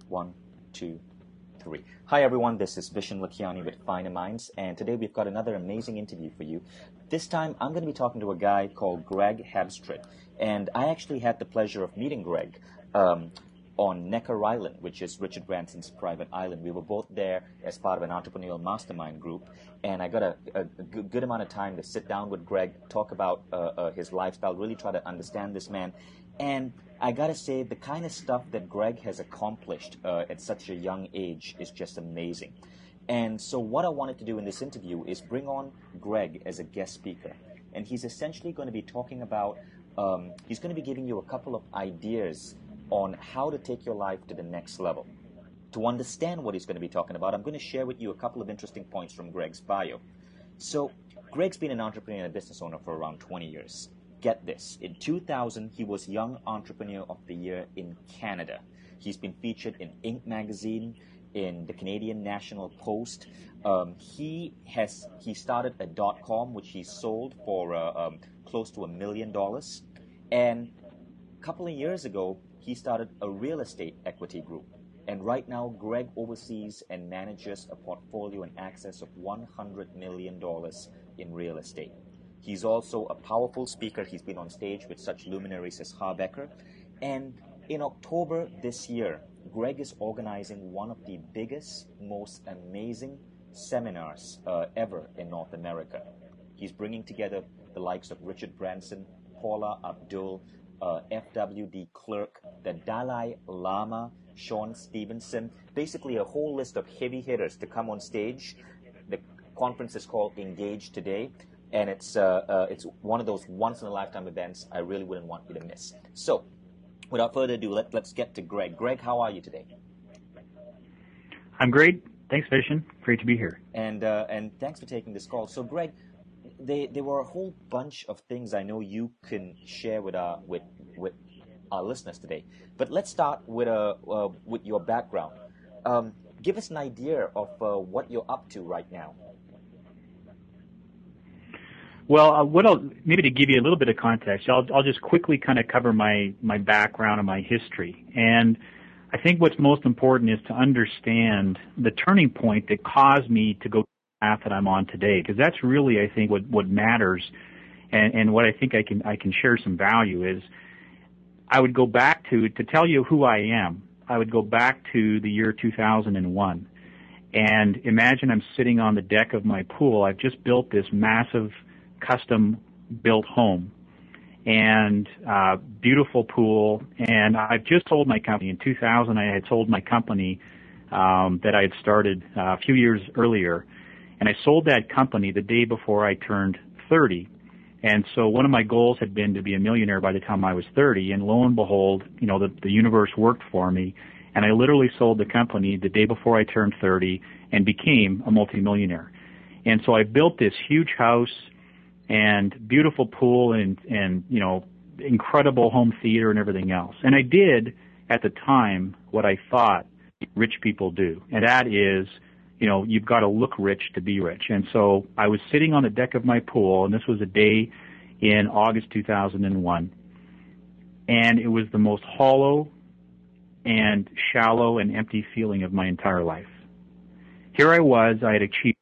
One, two, three. Hi everyone, this is Vishen Lakhiani with Finer Minds, and today we've got another amazing interview for you. This time I'm going to be talking to a guy called Greg Habstreit, and I actually had the pleasure of meeting Greg on Necker Island, which is Richard Branson's private island. We were both there as part of an entrepreneurial mastermind group, and I got a good amount of time to sit down with Greg, talk about his lifestyle, really try to understand this man. And I gotta say, the kind of stuff that Greg has accomplished at such a young age is just amazing. And so what I wanted to do in this interview is bring on Greg as a guest speaker. And he's essentially going to be talking about, he's going to be giving you a couple of ideas on how to take your life to the next level. To understand what he's going to be talking about, I'm going to share with you a couple of interesting points from Greg's bio. So Greg's been an entrepreneur and a business owner for around 20 years. Get this, in 2000, he was Young Entrepreneur of the Year in Canada. He's been featured in Inc. magazine, in the Canadian National Post. He started a .com, which he sold for close to $1 million. And a couple of years ago, he started a real estate equity group. And right now, Greg oversees and manages a portfolio in excess of $100 million in real estate. He's also a powerful speaker. He's been on stage with such luminaries as Harbecker. And in October this year, Greg is organizing one of the biggest, most amazing seminars ever in North America. He's bringing together the likes of Richard Branson, Paula Abdul, F.W. de Klerk, the Dalai Lama, Sean Stevenson, basically a whole list of heavy hitters to come on stage. The conference is called Engage Today. And it's one of those once-in-a-lifetime events I really wouldn't want you to miss. So, without further ado, let's get to Greg. Greg, how are you today? I'm great. Thanks, Vishen. Great to be here. And thanks for taking this call. So, Greg, there were a whole bunch of things I know you can share with our listeners today. But let's start with your background. Give us an idea of what you're up to right now. Well, maybe to give you a little bit of context, I'll just quickly kind of cover my background and my history. And I think what's most important is to understand the turning point that caused me to go the path that I'm on today, because that's really, I think, what matters, and what I think I can share some value is. I would go back to tell you who I am. I would go back to the year 2001, and imagine I'm sitting on the deck of my pool. I've just built this massive custom-built home and beautiful pool, and I've just sold my company. In 2000, I had sold my company that I had started a few years earlier, and I sold that company the day before I turned 30. And so one of my goals had been to be a millionaire by the time I was 30, and lo and behold, the universe worked for me, and I literally sold the company the day before I turned 30 and became a multimillionaire. And so I built this huge house and beautiful pool and incredible home theater and everything else. And I did, at the time, what I thought rich people do, and that is, you've got to look rich to be rich. And so I was sitting on the deck of my pool, and this was a day in August 2001, and it was the most hollow and shallow and empty feeling of my entire life. Here I was, I had achieved,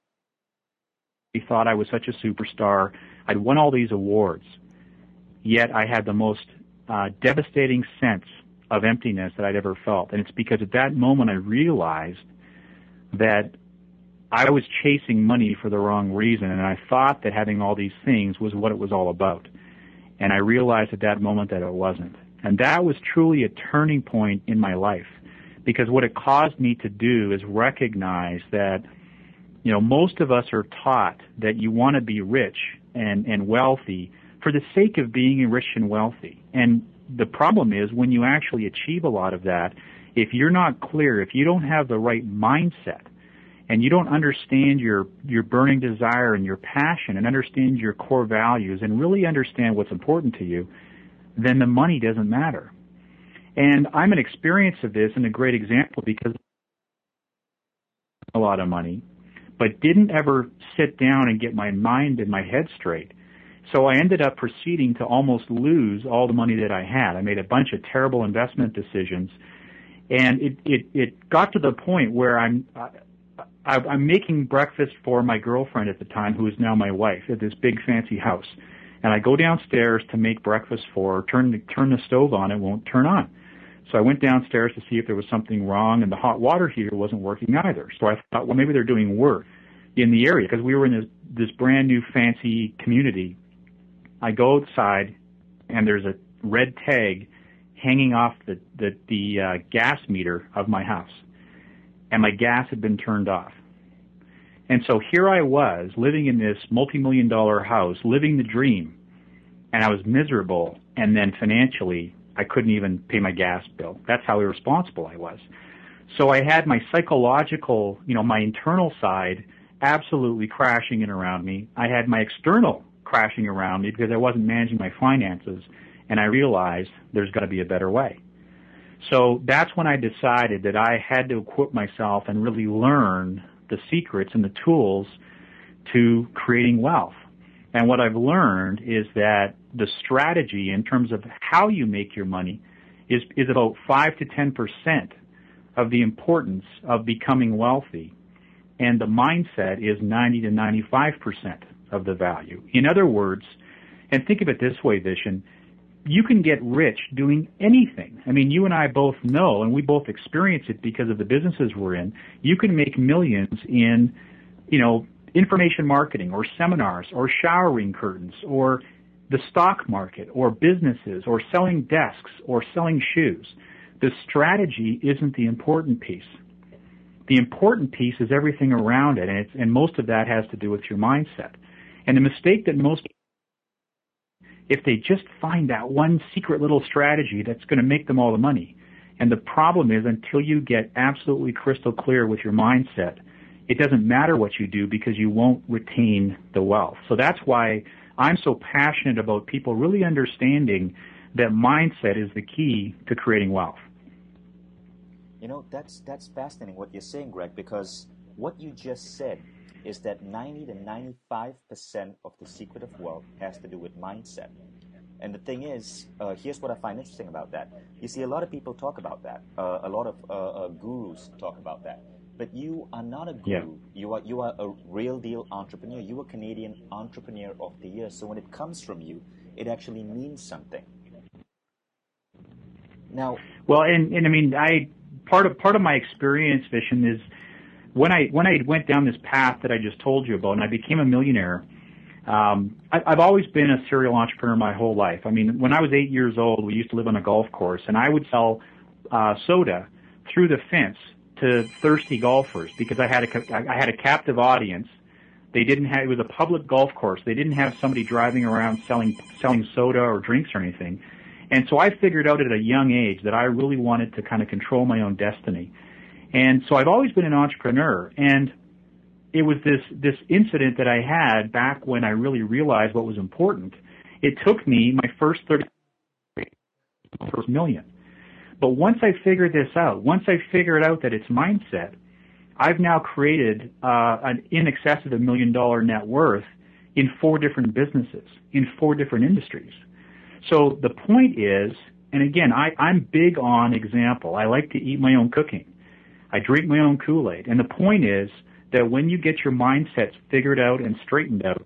I thought I was such a superstar, I'd won all these awards, yet I had the most devastating sense of emptiness that I'd ever felt. And it's because at that moment I realized that I was chasing money for the wrong reason, and I thought that having all these things was what it was all about. And I realized at that moment that it wasn't. And that was truly a turning point in my life, because what it caused me to do is recognize that, most of us are taught that you want to be rich and wealthy for the sake of being rich and wealthy. And the problem is when you actually achieve a lot of that, if you're not clear, if you don't have the right mindset, and you don't understand your burning desire and your passion and understand your core values and really understand what's important to you, then the money doesn't matter. And I'm an experience of this and a great example because a lot of money, but didn't ever sit down and get my mind and my head straight. So I ended up proceeding to almost lose all the money that I had. I made a bunch of terrible investment decisions, And it got to the point where I'm making breakfast for my girlfriend at the time, who is now my wife, at this big fancy house. And I go downstairs to make breakfast for her, turn the stove on, it won't turn on. So I went downstairs to see if there was something wrong, and the hot water heater wasn't working either. So I thought, well, maybe they're doing work in the area, because we were in this brand new fancy community. I go outside, and there's a red tag hanging off the gas meter of my house, and my gas had been turned off. And so here I was, living in this multi-million-dollar house, living the dream, and I was miserable, and then financially, I couldn't even pay my gas bill. That's how irresponsible I was. So I had my psychological, my internal side absolutely crashing in around me. I had my external crashing around me because I wasn't managing my finances, and I realized there's got to be a better way. So that's when I decided that I had to equip myself and really learn the secrets and the tools to creating wealth. And what I've learned is that the strategy in terms of how you make your money is about 5 to 10% of the importance of becoming wealthy. And the mindset is 90 to 95% of the value. In other words, and think of it this way, Vishen, you can get rich doing anything. I mean, you and I both know, and we both experience it because of the businesses we're in. You can make millions in, information marketing or seminars or showering curtains or the stock market or businesses or selling desks or selling shoes. The strategy isn't the important piece. The important piece is everything around it, and most of that has to do with your mindset. And the mistake that most, if they just find that one secret little strategy that's going to make them all the money. And the problem is, until you get absolutely crystal clear with your mindset, it doesn't matter what you do because you won't retain the wealth. So that's why I'm so passionate about people really understanding that mindset is the key to creating wealth. That's fascinating what you're saying, Greg, because what you just said is that 90 to 95% of the secret of wealth has to do with mindset. And the thing is, here's what I find interesting about that. You see, a lot of people talk about that. A lot of gurus talk about that. But you are not a guru. Yeah. You are a real deal entrepreneur. You are Canadian Entrepreneur of the Year. So when it comes from you, it actually means something. Now, well, and I mean, part of my experience, Vishen, is when I went down this path that I just told you about, and I became a millionaire. I've always been a serial entrepreneur my whole life. I mean, when I was 8 years old, we used to live on a golf course, and I would sell soda through the fence to thirsty golfers because I had a captive audience. They didn't have, it was a public golf course. They didn't have somebody driving around selling soda or drinks or anything. And so I figured out at a young age that I really wanted to kind of control my own destiny. And so I've always been an entrepreneur. And it was this incident that I had back when I really realized what was important. It took me my first million. But once I figured this out, once I figured out that it's mindset, I've now created an in excess of $1 million net worth in 4 different businesses, in 4 different industries. So the point is, and again, I'm big on example. I like to eat my own cooking. I drink my own Kool-Aid. And the point is that when you get your mindsets figured out and straightened out,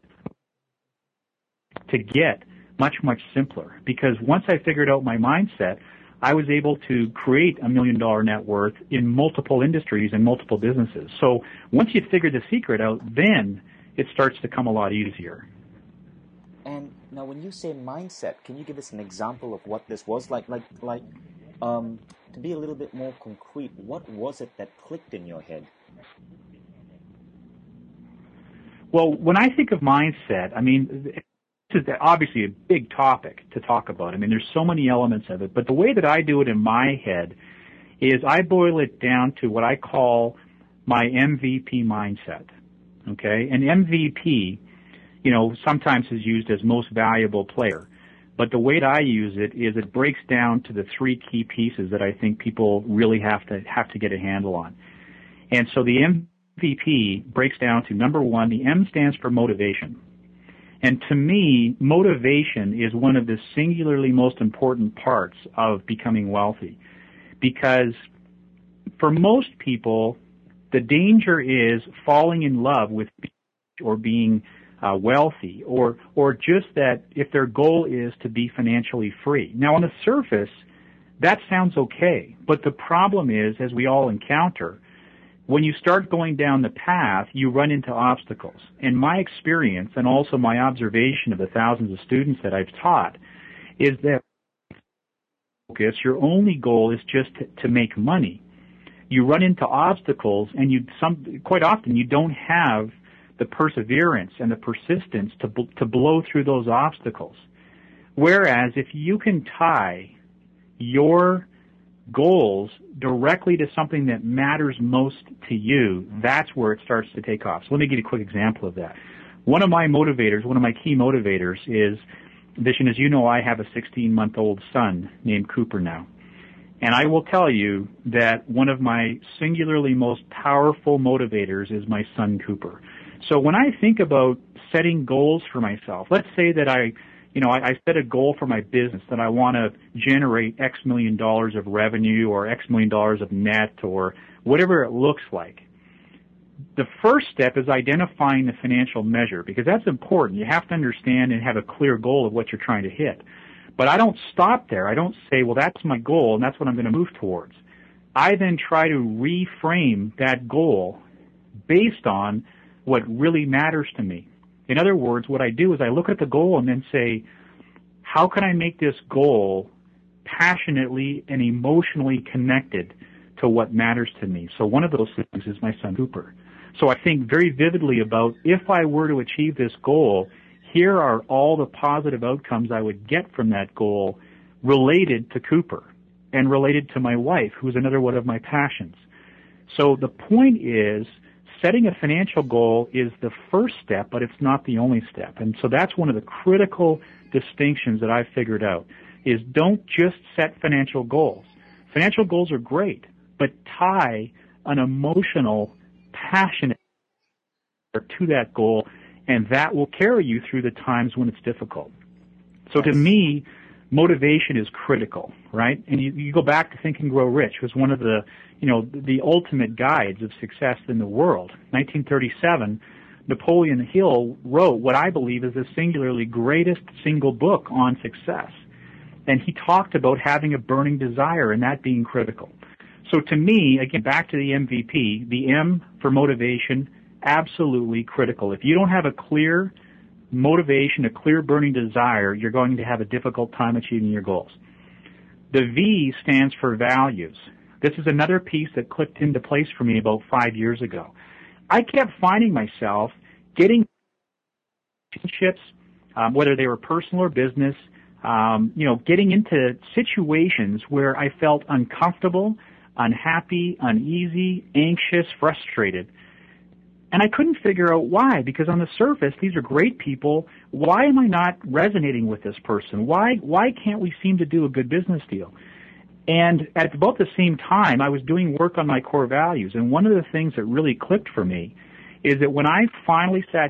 to get much, much simpler. Because once I figured out my mindset, I was able to create $1 million net worth in multiple industries and multiple businesses. So once you figure the secret out, then it starts to come a lot easier. And now when you say mindset, can you give us an example of what this was? Like, to be a little bit more concrete, what was it that clicked in your head? Well, when I think of mindset, I mean, this is obviously a big topic to talk about. I mean, there's so many elements of it. But the way that I do it in my head is I boil it down to what I call my MVP mindset. Okay? And MVP, sometimes is used as most valuable player. But the way that I use it is it breaks down to the 3 key pieces that I think people really have to get a handle on. And so the MVP breaks down to, number 1, the M stands for motivation. And to me, motivation is one of the singularly most important parts of becoming wealthy. Because for most people, the danger is falling in love with or being wealthy, or just that if their goal is to be financially free. Now, on the surface, that sounds okay, but the problem is, as we all encounter, when you start going down the path, you run into obstacles. And my experience, and also my observation of the thousands of students that I've taught, is that your only goal is just to make money. You run into obstacles, and quite often you don't have the perseverance and the persistence to blow through those obstacles. Whereas if you can tie your goals directly to something that matters most to you, that's where it starts to take off. So let me give you a quick example of that. One of my key motivators is, Vishen, as you know, I have a 16-month-old son named Cooper now. And I will tell you that one of my singularly most powerful motivators is my son Cooper. So when I think about setting goals for myself, let's say that I set a goal for my business that I want to generate X million dollars of revenue or X million dollars of net or whatever it looks like. The first step is identifying the financial measure, because that's important. You have to understand and have a clear goal of what you're trying to hit. But I don't stop there. I don't say, well, that's my goal and that's what I'm going to move towards. I then try to reframe that goal based on what really matters to me. In other words, what I do is I look at the goal and then say, how can I make this goal passionately and emotionally connected to what matters to me? So one of those things is my son Cooper. So I think very vividly about, if I were to achieve this goal, here are all the positive outcomes I would get from that goal related to Cooper and related to my wife, who's another one of my passions. So the point is, setting a financial goal is the first step, but it's not the only step. And so that's one of the critical distinctions that I've figured out, is don't just set financial goals. Financial goals are great, but tie an emotional, passionate to that goal, and that will carry you through the times when it's difficult. So to me, motivation is critical, right? And you go back to Think and Grow Rich, was one of the ultimate guides of success in the world. 1937, Napoleon Hill wrote what I believe is the singularly greatest single book on success. And he talked about having a burning desire and that being critical. So to me, again, back to the MVP, the M for motivation, absolutely critical. If you don't have a clear motivation, a clear burning desire, you're going to have a difficult time achieving your goals. The V stands for values. This is another piece that clicked into place for me about 5 years ago. I kept finding myself getting relationships, whether they were personal or business, getting into situations where I felt uncomfortable, unhappy, uneasy, anxious, frustrated. And I couldn't figure out why, because on the surface, these are great people. Why am I not resonating with this person? Why can't we seem to do a good business deal? And at about the same time, I was doing work on my core values. And one of the things that really clicked for me is that when I finally sat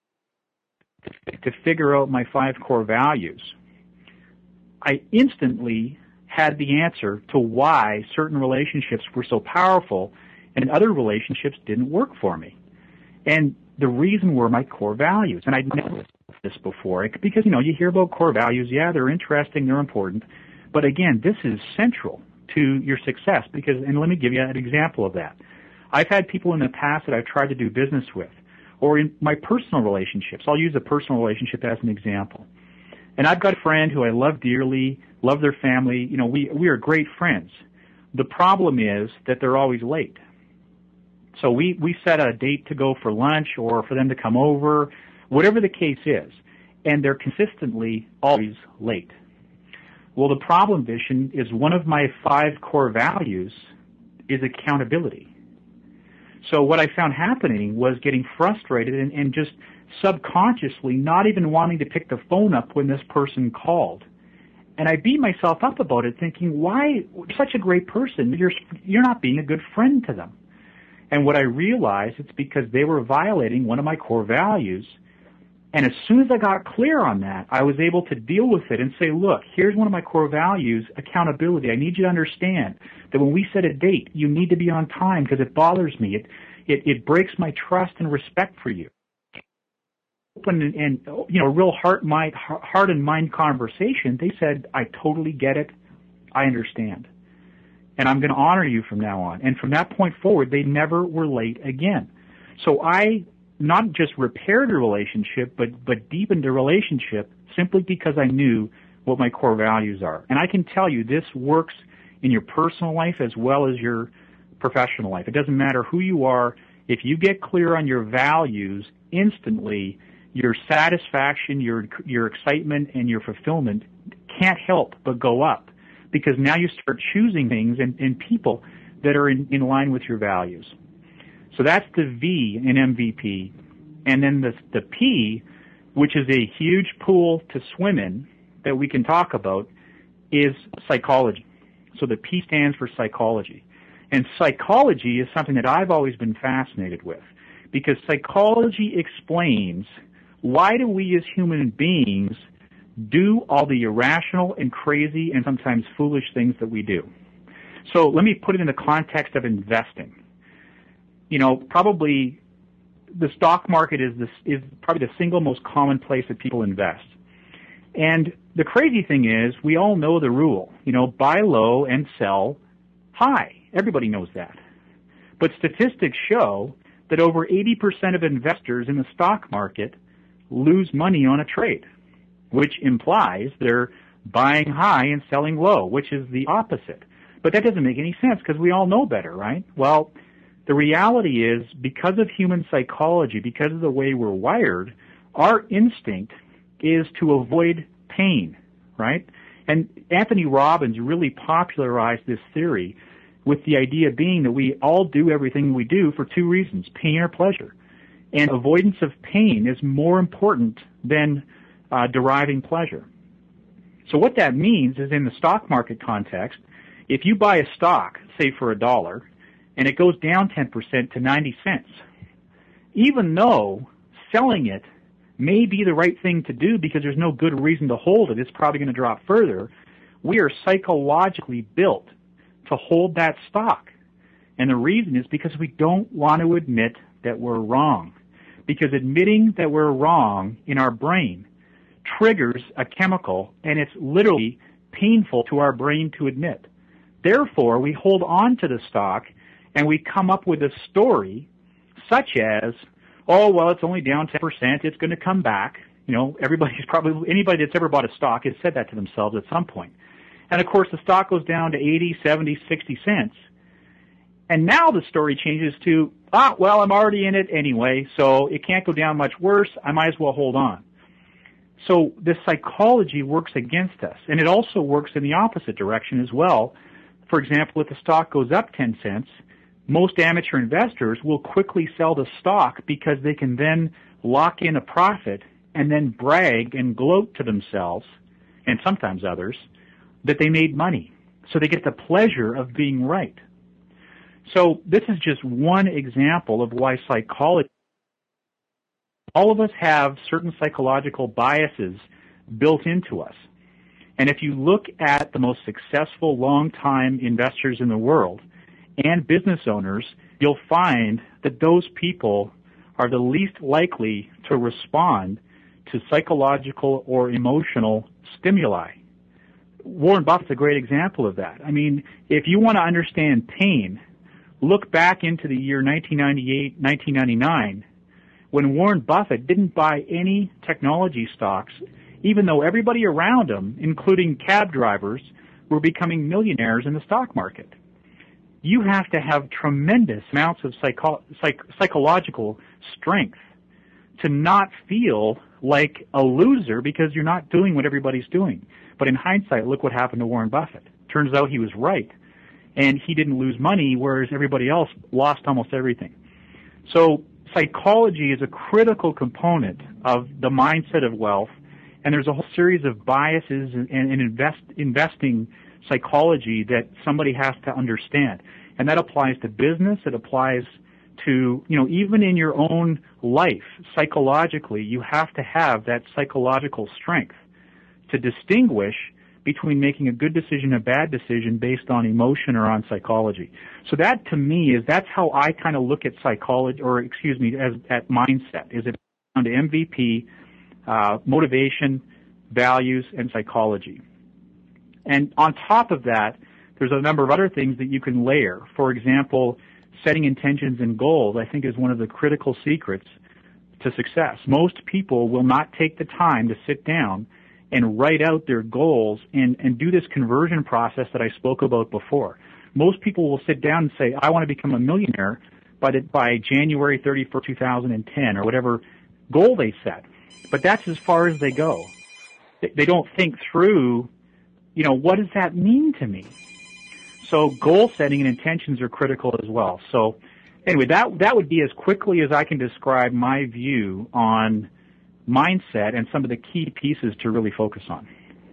to figure out my 5 core values, I instantly had the answer to why certain relationships were so powerful and other relationships didn't work for me. And the reason were my core values. And I'd never heard this before, because, you hear about core values. Yeah, they're interesting, they're important. But again, this is central to your success, and let me give you an example of that. I've had people in the past that I've tried to do business with, or in my personal relationships. I'll use a personal relationship as an example. And I've got a friend who I love dearly, love their family. We are great friends. The problem is that they're always late. So we set a date to go for lunch or for them to come over, whatever the case is, and they're consistently always late. Well, the problem, Vishen, is one of my 5 core values is accountability. So what I found happening was getting frustrated and just subconsciously not even wanting to pick the phone up when this person called. And I beat myself up about it, thinking, why, such a great person, you're not being a good friend to them. And what I realized, it's because they were violating one of my core values, And as soon as I got clear on that, I was able to deal with it and say, look, here's one of my core values, accountability. I need you to understand that when we set a date, you need to be on time because it bothers me. It breaks my trust and respect for you. Open and real heart and mind conversation, they said, I totally get it. I understand. And I'm going to honor you from now on. And from that point forward, they never were late again. So I not just repaired a relationship, but deepened a relationship simply because I knew what my core values are. And I can tell you this works in your personal life as well as your professional life. It doesn't matter who you are. If you get clear on your values, instantly your satisfaction, your excitement, and your fulfillment can't help but go up because now you start choosing things and people that are in line with your values. So that's the V in MVP. And then the P, which is a huge pool to swim in that we can talk about, is psychology. So the P stands for psychology. And psychology is something that I've always been fascinated with because psychology explains why do we as human beings do all the irrational and crazy and sometimes foolish things that we do. So let me put it in the context of investing. Probably the stock market is probably the single most common place that people invest. And the crazy thing is, we all know the rule, buy low and sell high. Everybody knows that. But statistics show that over 80% of investors in the stock market lose money on a trade, which implies they're buying high and selling low, which is the opposite. But that doesn't make any sense because we all know better, right? Well, the reality is because of human psychology, because of the way we're wired, our instinct is to avoid pain, right? And Anthony Robbins really popularized this theory with the idea being that we all do everything we do for two reasons, pain or pleasure. And avoidance of pain is more important than deriving pleasure. So what that means is in the stock market context, if you buy a stock, say for $1, and it goes down 10% to 90 cents, even though selling it may be the right thing to do because there's no good reason to hold it, it's probably going to drop further, we are psychologically built to hold that stock. And the reason is because we don't want to admit that we're wrong. Because admitting that we're wrong in our brain triggers a chemical, and it's literally painful to our brain to admit. Therefore, we hold on to the stock, and we come up with a story such as, oh, well, it's only down 10%, it's going to come back. Anybody that's ever bought a stock has said that to themselves at some point. And, of course, the stock goes down to 80, 70, 60 cents. And now the story changes to, well, I'm already in it anyway, so it can't go down much worse. I might as well hold on. So this psychology works against us, and it also works in the opposite direction as well. For example, if the stock goes up 10 cents, most amateur investors will quickly sell the stock because they can then lock in a profit and then brag and gloat to themselves, and sometimes others, that they made money. So they get the pleasure of being right. So this is just one example of why psychology, all of us have certain psychological biases built into us. And if you look at the most successful long-time investors in the world and business owners, you'll find that those people are the least likely to respond to psychological or emotional stimuli. Warren Buffett's a great example of that. I mean, if you want to understand pain, look back into the year 1998, 1999, when Warren Buffett didn't buy any technology stocks, even though everybody around him, including cab drivers, were becoming millionaires in the stock market. You have to have tremendous amounts of psychological strength to not feel like a loser because you're not doing what everybody's doing. But in hindsight, look what happened to Warren Buffett. Turns out he was right, and he didn't lose money, whereas everybody else lost almost everything. So psychology is a critical component of the mindset of wealth, and there's a whole series of biases and investing psychology that somebody has to understand. And that applies to business, it applies to, even in your own life, psychologically, you have to have that psychological strength to distinguish between making a good decision and a bad decision based on emotion or on psychology. So that, to me, that's how I kind of look at psychology, at mindset. Is it down to MVP, motivation, values, and psychology. And on top of that, there's a number of other things that you can layer. For example, setting intentions and goals, I think, is one of the critical secrets to success. Most people will not take the time to sit down and write out their goals and do this conversion process that I spoke about before. Most people will sit down and say, I want to become a millionaire by January 31st, 2010, or whatever goal they set. But that's as far as they go. They don't think through, what does that mean to me? So goal setting and intentions are critical as well. So anyway, that would be as quickly as I can describe my view on mindset and some of the key pieces to really focus on.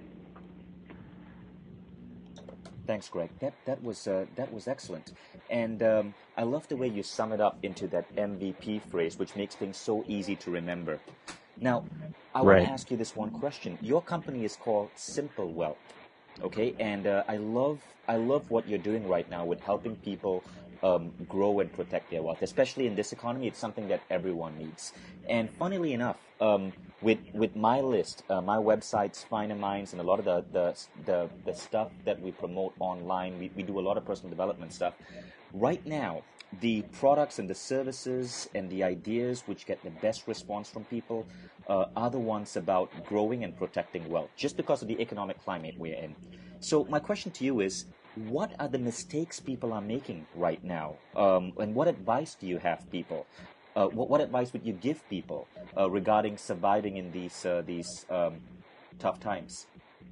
Thanks, Greg. That was excellent, and I love the way you sum it up into that MVP phrase, which makes things so easy to remember. Now, I want to ask you this one question. Your company is called Simple Wealth, okay? And I love what you're doing right now with helping people grow and protect their wealth, especially in this economy. It's something that everyone needs. And funnily enough, with my list, my websites, Finer Minds, and a lot of the stuff that we promote online, we do a lot of personal development stuff. Right now, the products and the services and the ideas which get the best response from people are the ones about growing and protecting wealth, just because of the economic climate we're in. So my question to you is, what are the mistakes people are making right now? And what advice do you have people? What advice would you give people regarding surviving in these tough times?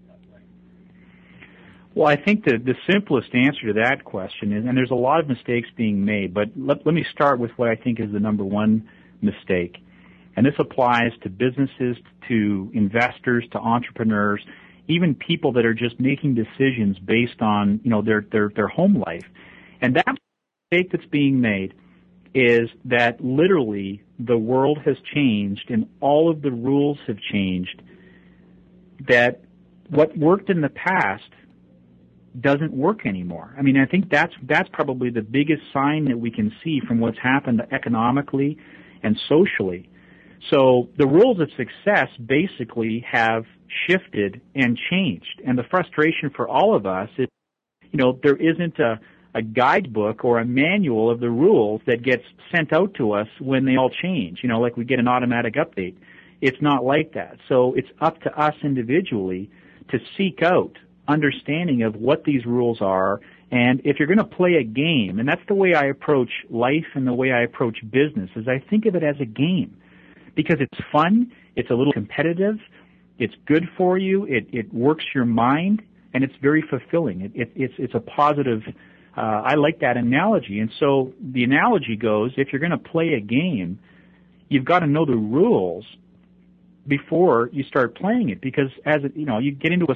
Well, I think the simplest answer to that question is, and there's a lot of mistakes being made, but let me start with what I think is the number one mistake. And this applies to businesses, to investors, to entrepreneurs, even people that are just making decisions based on, their home life. And that mistake that's being made is that literally the world has changed and all of the rules have changed, that what worked in the past doesn't work anymore. I mean, I think that's probably the biggest sign that we can see from what's happened economically and socially. So the rules of success basically have shifted and changed. And the frustration for all of us is, there isn't a guidebook or a manual of the rules that gets sent out to us when they all change, like we get an automatic update. It's not like that. So it's up to us individually to seek out understanding of what these rules are, and if you're going to play a game, and that's the way I approach life and the way I approach business, is I think of it as a game, because it's fun, it's a little competitive, it's good for you, it works your mind, and it's very fulfilling. It's a positive, I like that analogy. And so the analogy goes, if you're going to play a game, you've got to know the rules before you start playing it, because you get into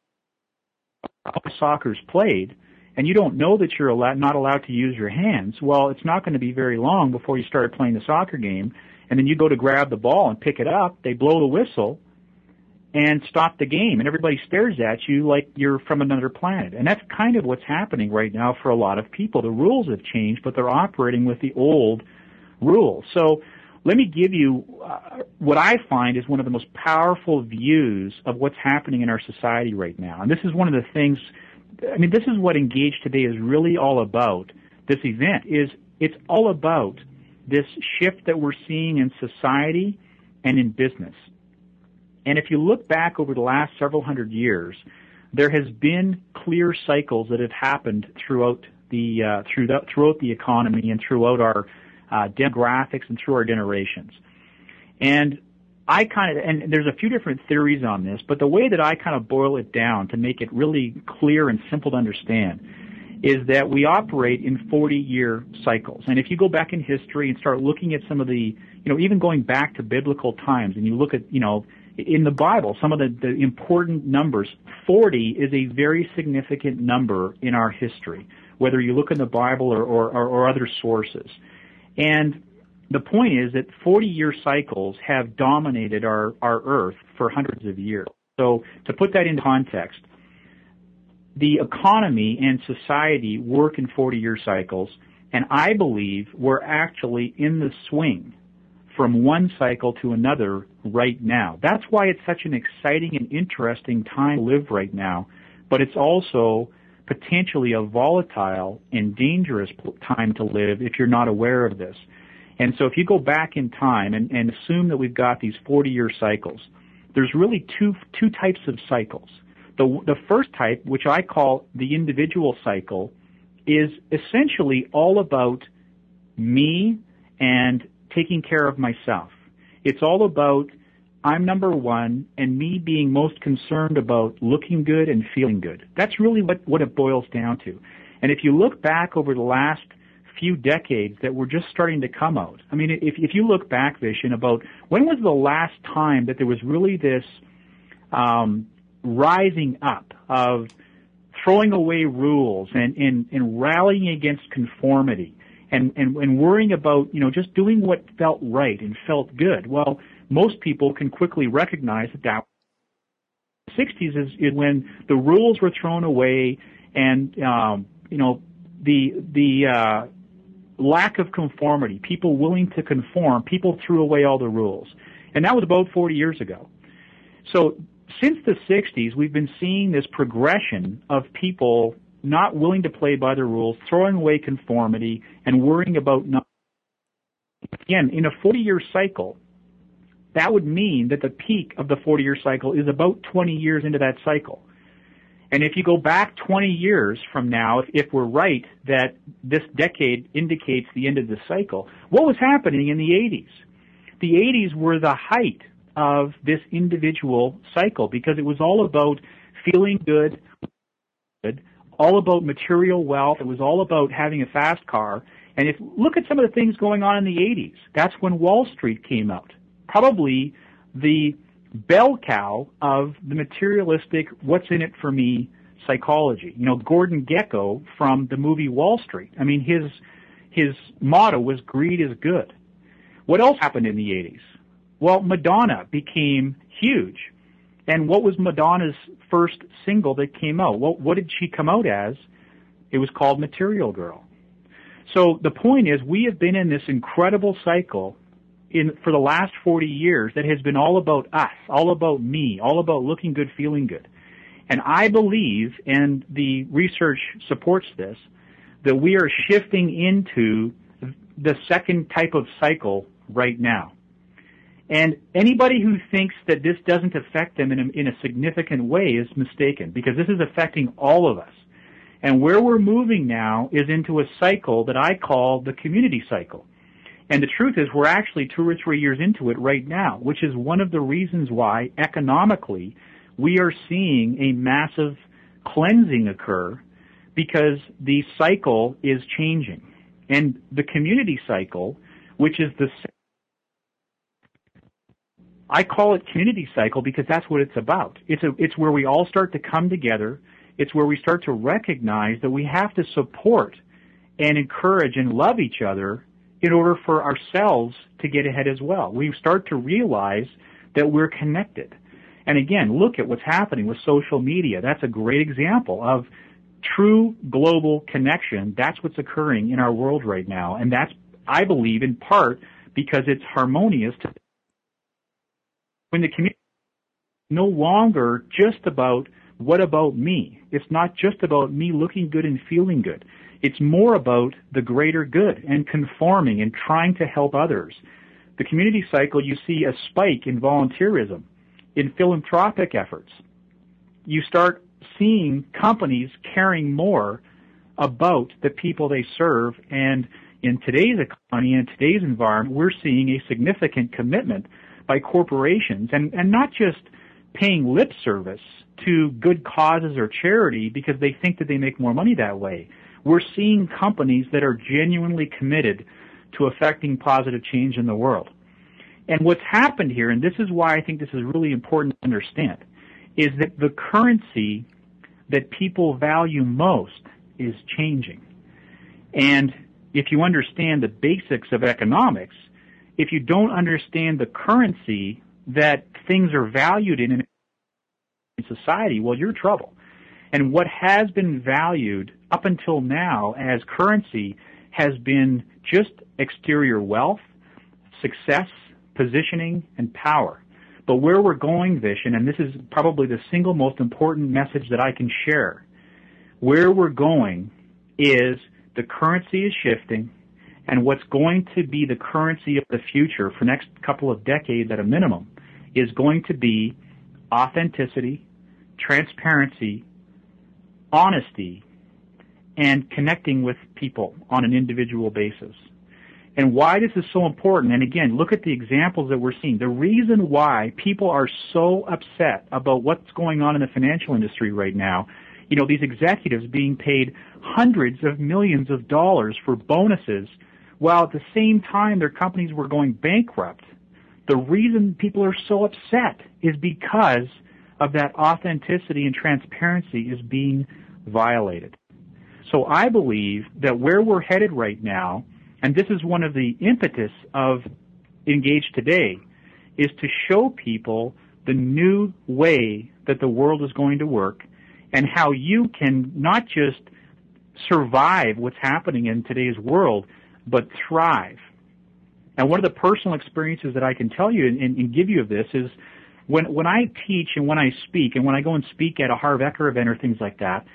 how soccer's played, and you don't know that you're not allowed to use your hands. Well, it's not going to be very long before you start playing the soccer game, and then you go to grab the ball and pick it up, they blow the whistle, and stop the game, and everybody stares at you like you're from another planet. And that's kind of what's happening right now for a lot of people. The rules have changed, but they're operating with the old rules. So let me give you what I find is one of the most powerful views of what's happening in our society right now. And this is one of the things, this is what Engage Today is really all about. This event is, it's all about this shift that we're seeing in society and in business. And if you look back over the last several hundred years, there has been clear cycles that have happened throughout the economy and throughout our demographics and through our generations. And and there's a few different theories on this, but the way that I kind of boil it down to make it really clear and simple to understand is that we operate in 40-year cycles. And if you go back in history and start looking at some of the, even going back to biblical times, and you look at, in the Bible, some of the important numbers, 40 is a very significant number in our history, whether you look in the Bible or other sources. And the point is that 40-year cycles have dominated our Earth for hundreds of years. So to put that in context, the economy and society work in 40-year cycles, and I believe we're actually in the swing from one cycle to another right now. That's why it's such an exciting and interesting time to live right now, but it's also potentially a volatile and dangerous time to live if you're not aware of this. And so if you go back in time and assume that we've got these 40-year cycles, there's really two types of cycles. The first type, which I call the individual cycle, is essentially all about me and taking care of myself. It's all about I'm number one and me being most concerned about looking good and feeling good. That's really what it boils down to. And if you look back over the last few decades that we're just starting to come out, I mean, if you look back, Vishen, about when was the last time that there was really this rising up of throwing away rules and rallying against conformity and worrying about, just doing what felt right and felt good. Well, most people can quickly recognize that the 60s is when the rules were thrown away and, the lack of conformity, people willing to conform, people threw away all the rules. And that was about 40 years ago. So since the 60s, we've been seeing this progression of people not willing to play by the rules, throwing away conformity, and worrying about not. Again, in a 40-year cycle, that would mean that the peak of the 40-year cycle is about 20 years into that cycle. And if you go back 20 years from now, if we're right that this decade indicates the end of the cycle, what was happening in the 80s? The 80s were the height of this individual cycle because it was all about feeling good, all about material wealth. It was all about having a fast car. And if look at some of the things going on in the 80s. That's when Wall Street came out. Probably the bell cow of the materialistic what's in it for me psychology. Gordon Gekko from the movie Wall Street. I mean, his motto was greed is good. What else happened in the 80s? Well, Madonna became huge. And what was Madonna's first single that came out? Well, what did she come out as? It was called Material Girl. So the point is we have been in this incredible cycle for the last 40 years that has been all about us, all about me, all about looking good, feeling good. And I believe, and the research supports this, that we are shifting into the second type of cycle right now. And anybody who thinks that this doesn't affect them in a significant way is mistaken, because this is affecting all of us. And where we're moving now is into a cycle that I call the community cycle. And the truth is we're actually 2 or 3 years into it right now, which is one of the reasons why economically we are seeing a massive cleansing occur, because the cycle is changing. And the community cycle, which is I call it community cycle because that's what it's about. It's where we all start to come together. It's where we start to recognize that we have to support and encourage and love each other in order for ourselves to get ahead as well. We start to realize that we're connected. And again, look at what's happening with social media. That's a great example of true global connection. That's what's occurring in our world right now. And that's, I believe, in part because it's harmonious to when the community is no longer just about what about me. It's not just about me looking good and feeling good. It's more about the greater good and conforming and trying to help others. The community cycle, you see a spike in volunteerism, in philanthropic efforts. You start seeing companies caring more about the people they serve, and in today's economy and today's environment, we're seeing a significant commitment by corporations, and not just paying lip service to good causes or charity because they think that they make more money that way. We're seeing companies that are genuinely committed to affecting positive change in the world. And what's happened here, and this is why I think this is really important to understand, is that the currency that people value most is changing. And if you understand the basics of economics, if you don't understand the currency that things are valued in society, well, you're in trouble. And what has been valued up until now as currency has been just exterior wealth, success, positioning, and power. But where we're going, Vishen, and this is probably the single most important message that I can share, where we're going is the currency is shifting, and what's going to be the currency of the future for the next couple of decades at a minimum is going to be authenticity, transparency, honesty, and connecting with people on an individual basis. And why this is so important, and again, look at the examples that we're seeing. The reason why people are so upset about what's going on in the financial industry right now, you know, these executives being paid hundreds of millions of dollars for bonuses, while at the same time their companies were going bankrupt. The reason people are so upset is because of that authenticity and transparency is being violated. So I believe that where we're headed right now, and this is one of the impetus of Engage Today, is to show people the new way that the world is going to work and how you can not just survive what's happening in today's world, but thrive. And one of the personal experiences that I can tell you and give you of this is when I teach and when I speak, and when I go and speak at a Harv Eker event or things like that,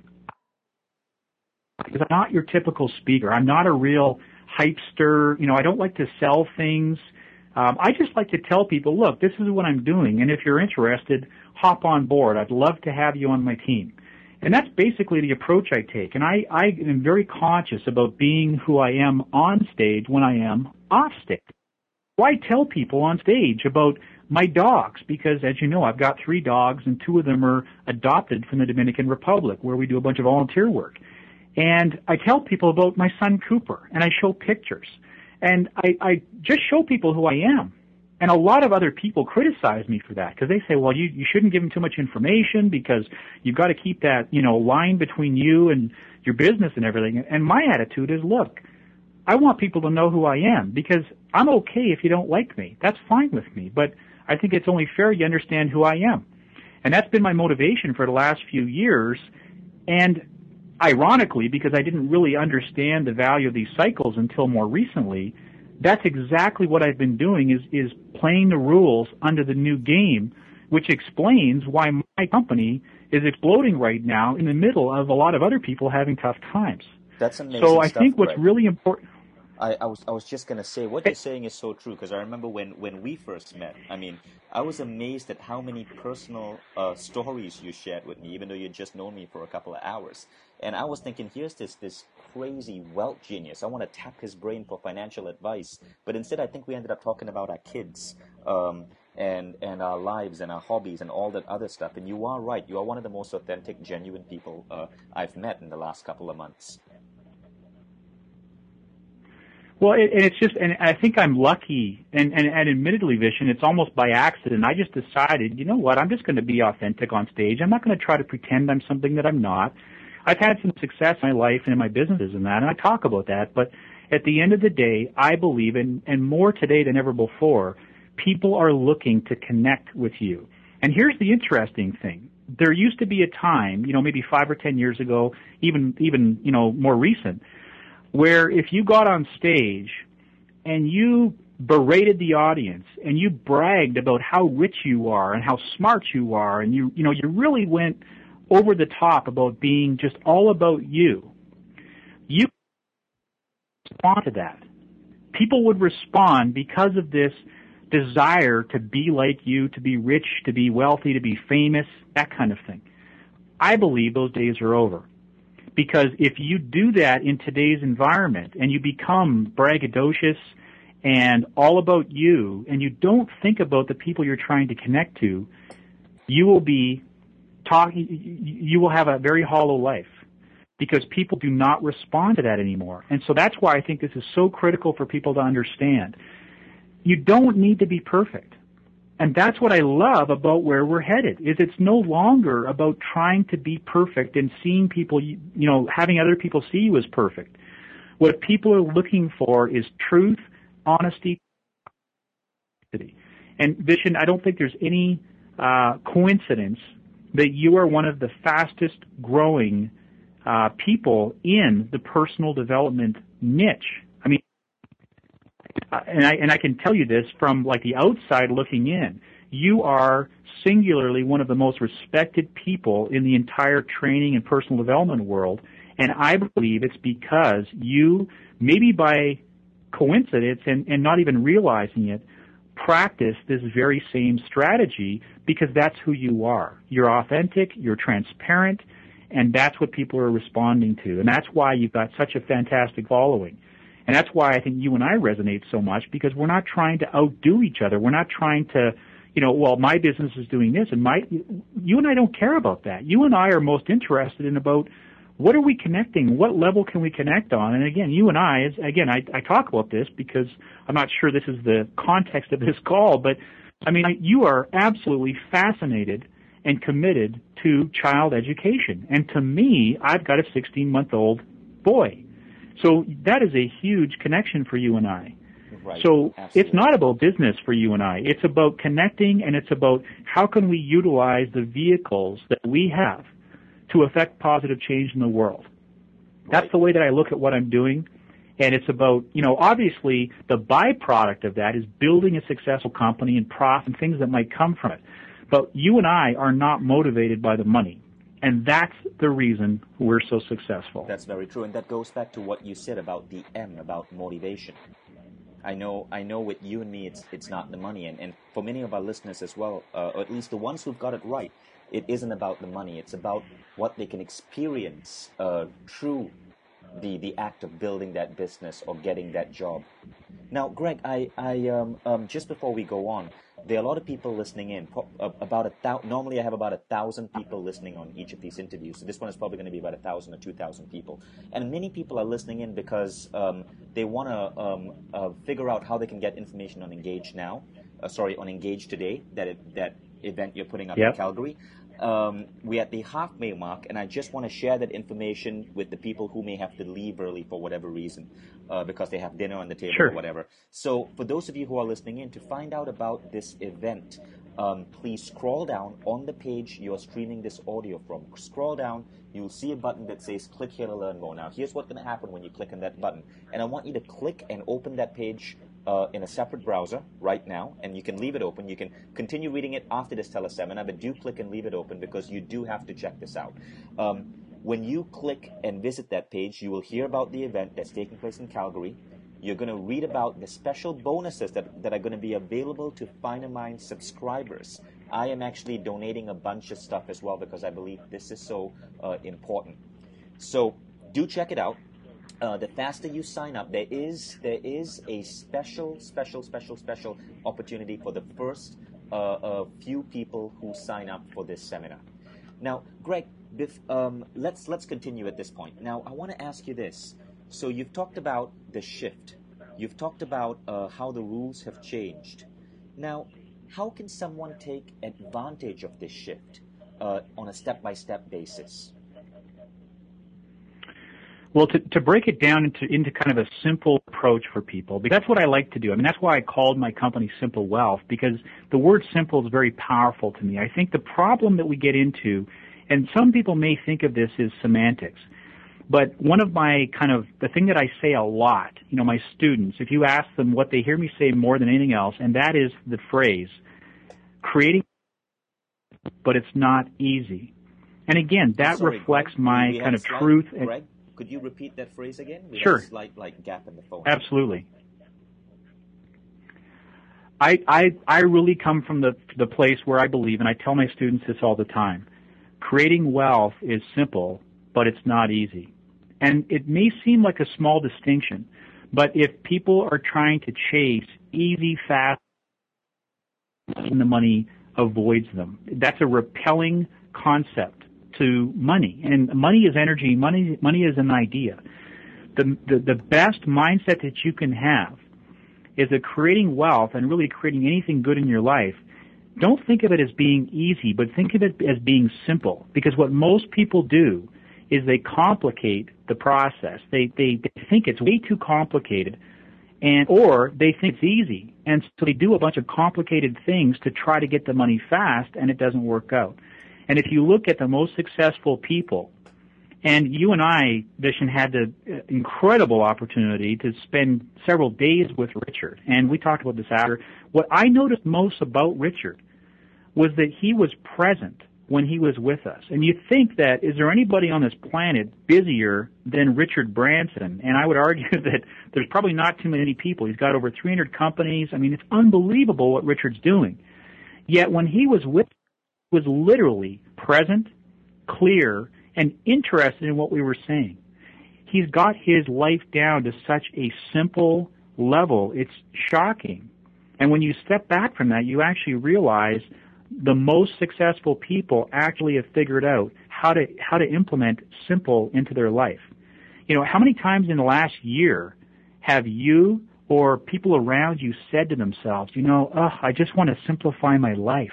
because I'm not your typical speaker. I'm not a real hypester. You know, I don't like to sell things. I just like to tell people, look, this is what I'm doing, and if you're interested, hop on board. I'd love to have you on my team. And that's basically the approach I take. And I am very conscious about being who I am on stage when I am off stage. So I tell people on stage about my dogs because, as you know, I've got 3 dogs, and 2 of them are adopted from the Dominican Republic, where we do a bunch of volunteer work. And I tell people about my son Cooper, and I show pictures. And I just show people who I am. And a lot of other people criticize me for that because they say, well, you shouldn't give them too much information because you've got to keep that, you know, line between you and your business and everything. And my attitude is, look, I want people to know who I am because I'm okay if you don't like me. That's fine with me. But I think it's only fair you understand who I am. And that's been my motivation for the last few years. And ironically, because I didn't really understand the value of these cycles until more recently, that's exactly what I've been doing is playing the rules under the new game, which explains why my company is exploding right now in the middle of a lot of other people having tough times. That's amazing. So I think what's really important... I was just going to say, what you're saying is so true, because I remember when we first met, I mean, I was amazed at how many personal stories you shared with me, even though you'd just known me for a couple of hours. And I was thinking, here's this crazy wealth genius. I want to tap his brain for financial advice. But instead, I think we ended up talking about our kids and our lives and our hobbies and all that other stuff. And you are right. You are one of the most authentic, genuine people I've met in the last couple of months. Well, and I think I'm lucky, and admittedly, Vishen, it's almost by accident. I just decided, you know what, I'm just going to be authentic on stage. I'm not going to try to pretend I'm something that I'm not. I've had some success in my life and in my businesses and that, and I talk about that, but at the end of the day, I believe, and more today than ever before, people are looking to connect with you. And here's the interesting thing. There used to be a time, you know, maybe 5 or 10 years ago, even you know, more recent, where if you got on stage and you berated the audience and you bragged about how rich you are and how smart you are, and you really went over the top about being just all about you, you respond to that. People would respond because of this desire to be like you, to be rich, to be wealthy, to be famous, that kind of thing. I believe those days are over. Because if you do that in today's environment and you become braggadocious and all about you and you don't think about the people you're trying to connect to, you will have a very hollow life because people do not respond to that anymore. And so that's why I think this is so critical for people to understand. You don't need to be perfect. And that's what I love about where we're headed, is it's no longer about trying to be perfect and seeing people, you know, having other people see you as perfect. What people are looking for is truth, honesty. And Vishen, I don't think there's any coincidence that you are one of the fastest growing people in the personal development niche. I mean, and I can tell you this from like the outside looking in. You are singularly one of the most respected people in the entire training and personal development world, and I believe it's because you, maybe by coincidence and not even realizing it, practice this very same strategy because that's who you are. You're authentic, you're transparent, and that's what people are responding to. And that's why you've got such a fantastic following. And that's why I think you and I resonate so much, because we're not trying to outdo each other. We're not trying to, well, my business is doing this, and you and I don't care about that. You and I are most interested in about what are we connecting? What level can we connect on? And again, you and I talk about this because I'm not sure this is the context of this call, but I mean, you are absolutely fascinated and committed to child education. And to me, I've got a 16-month-old boy. So that is a huge connection for you and I. Right. So Absolutely. It's not about business for you and I. It's about connecting, and it's about how can we utilize the vehicles that we have to affect positive change in the world. That's the way that I look at what I'm doing. And it's about, obviously the byproduct of that is building a successful company and profit and things that might come from it. But you and I are not motivated by the money. And that's the reason we're so successful. That's very true. And that goes back to what you said about the M, about motivation. I know with you and me, it's not the money. And for many of our listeners as well, or at least the ones who've got it right, it isn't about the money. It's about what they can experience through the act of building that business or getting that job. Now, Greg, I just before we go on, there are a lot of people listening in. Normally, I have about 1,000 people listening on each of these interviews. So this one is probably going to be about 1,000 or 2,000 people. And many people are listening in because they want to figure out how they can get information on Engage Now. On Engage Today, that event you're putting up in Calgary. We're at the halfway mark, and I just want to share that information with the people who may have to leave early for whatever reason, because they have dinner on the table or whatever. So for those of you who are listening in, to find out about this event, please scroll down on the page you're streaming this audio from. Scroll down, you'll see a button that says click here to learn more. Now, here's what's going to happen when you click on that button. And I want you to click and open that page in a separate browser right now, and you can leave it open. You can continue reading it after this teleseminar, but do click and leave it open because you do have to check this out. When you click and visit that page, you will hear about the event that's taking place in Calgary. You're going to read about the special bonuses that are going to be available to Finer Minds subscribers. I am actually donating a bunch of stuff as well because I believe this is so important. So do check it out. The faster you sign up, there is a special opportunity for the first few people who sign up for this seminar. Now, Greg, let's continue at this point. Now, I want to ask you this. So you've talked about the shift. You've talked about how the rules have changed. Now, how can someone take advantage of this shift on a step-by-step basis? Well, to break it down into kind of a simple approach for people, because that's what I like to do. I mean, that's why I called my company Simple Wealth, because the word simple is very powerful to me. I think the problem that we get into, and some people may think of this as semantics, but one of my the thing that I say a lot, my students, if you ask them what they hear me say more than anything else, and that is the phrase, creating, but it's not easy. And again, that reflects my kind of truth. Greg, could you repeat that phrase again? We Sure. have a slight gap in the phone. Absolutely. I really come from the place where I believe, and I tell my students this all the time, creating wealth is simple, but it's not easy. And it may seem like a small distinction, but if people are trying to chase easy, fast, the money avoids them. That's a repelling concept to money. And money is energy. Money is an idea. The best mindset that you can have is that creating wealth and really creating anything good in your life, don't think of it as being easy, but think of it as being simple. Because what most people do is they complicate the process. They think it's way too complicated, or they think it's easy, and so they do a bunch of complicated things to try to get the money fast, and it doesn't work out. And if you look at the most successful people, and you and I, Vishen, had the incredible opportunity to spend several days with Richard, and we talked about this after. What I noticed most about Richard was that he was present when he was with us. And you think that, is there anybody on this planet busier than Richard Branson? And I would argue that there's probably not too many people. He's got over 300 companies. I mean, it's unbelievable what Richard's doing. Yet when he was with us, he was literally present, clear, and interested in what we were saying. He's got his life down to such a simple level. It's shocking. And when you step back from that, you actually realize the most successful people actually have figured out how to implement simple into their life. You know, how many times in the last year have you or people around you said to themselves, you know, I just want to simplify my life?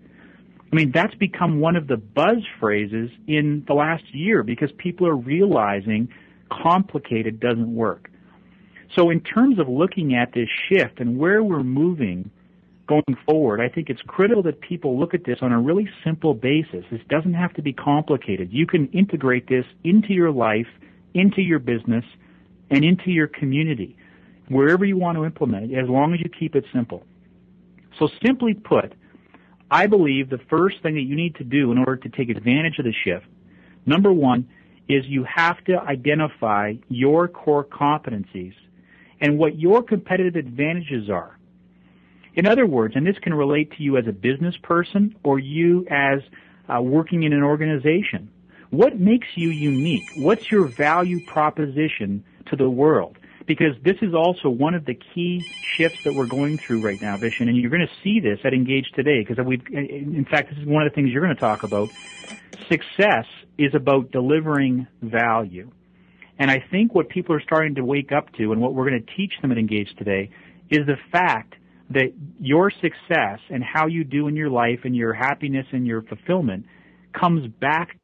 I mean, that's become one of the buzz phrases in the last year because people are realizing complicated doesn't work. So in terms of looking at this shift and where we're moving going forward, I think it's critical that people look at this on a really simple basis. This doesn't have to be complicated. You can integrate this into your life, into your business, and into your community, wherever you want to implement it, as long as you keep it simple. So simply put, I believe the first thing that you need to do in order to take advantage of the shift, number one, is you have to identify your core competencies and what your competitive advantages are. In other words, and this can relate to you as a business person or you as working in an organization, what makes you unique? What's your value proposition to the world? Because this is also one of the key shifts that we're going through right now, Vishen, and you're going to see this at Engage today, because in fact, this is one of the things you're going to talk about. Success is about delivering value. And I think what people are starting to wake up to, and what we're going to teach them at Engage today, is the fact that your success and how you do in your life and your happiness and your fulfillment comes back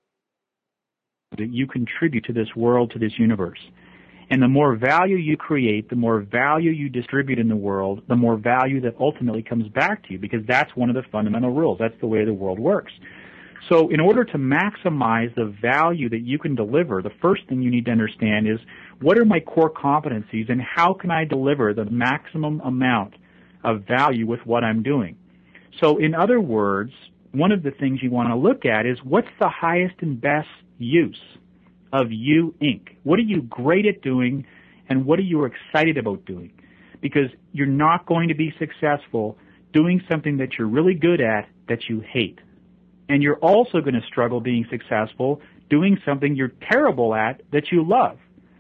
that you contribute to this world, to this universe. And the more value you create, the more value you distribute in the world, the more value that ultimately comes back to you, because that's one of the fundamental rules. That's the way the world works. So in order to maximize the value that you can deliver, the first thing you need to understand is, what are my core competencies and how can I deliver the maximum amount of value with what I'm doing? So in other words, one of the things you want to look at is, what's the highest and best use of you, Inc.? What are you great at doing, and what are you excited about doing? Because you're not going to be successful doing something that you're really good at that you hate. And you're also going to struggle being successful doing something you're terrible at that you love.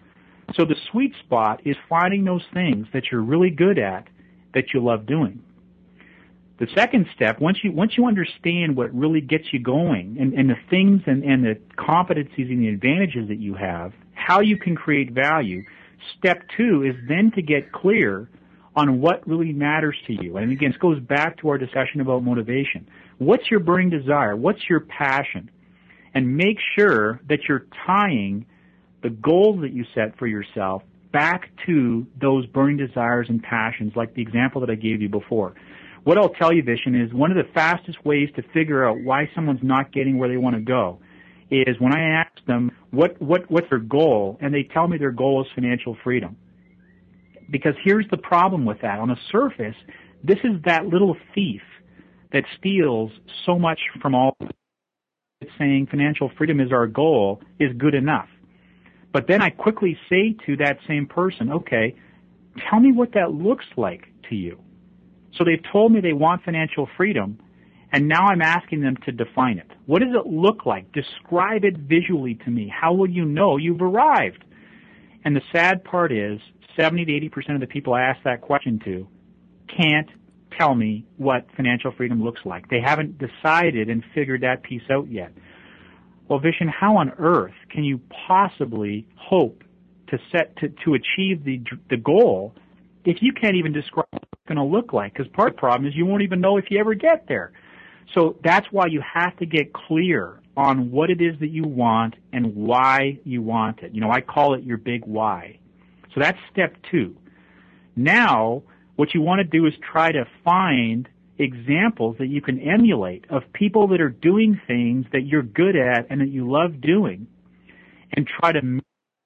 So the sweet spot is finding those things that you're really good at that you love doing. The second step, once you understand what really gets you going and the things and the competencies and the advantages that you have, how you can create value, step two is then to get clear on what really matters to you. And again, this goes back to our discussion about motivation. What's your burning desire? What's your passion? And make sure that you're tying the goals that you set for yourself back to those burning desires and passions, like the example that I gave you before. What I'll tell you, Vishen, is one of the fastest ways to figure out why someone's not getting where they want to go is when I ask them what's their goal, and they tell me their goal is financial freedom. Because here's the problem with that. On the surface, this is that little thief that steals so much from all. It's saying financial freedom is our goal is good enough. But then I quickly say to that same person, okay, tell me what that looks like to you. So they've told me they want financial freedom, and now I'm asking them to define it. What does it look like? Describe it visually to me. How will you know you've arrived? And the sad part is 70 to 80% of the people I ask that question to can't tell me what financial freedom looks like. They haven't decided and figured that piece out yet. Well, Vishen, how on earth can you possibly hope to achieve the goal if you can't even describe what it's going to look like? Because part of the problem is you won't even know if you ever get there. So that's why you have to get clear on what it is that you want and why you want it. I call it your big why. So that's step 2. Now, what you want to do is try to find examples that you can emulate of people that are doing things that you're good at and that you love doing, and try to make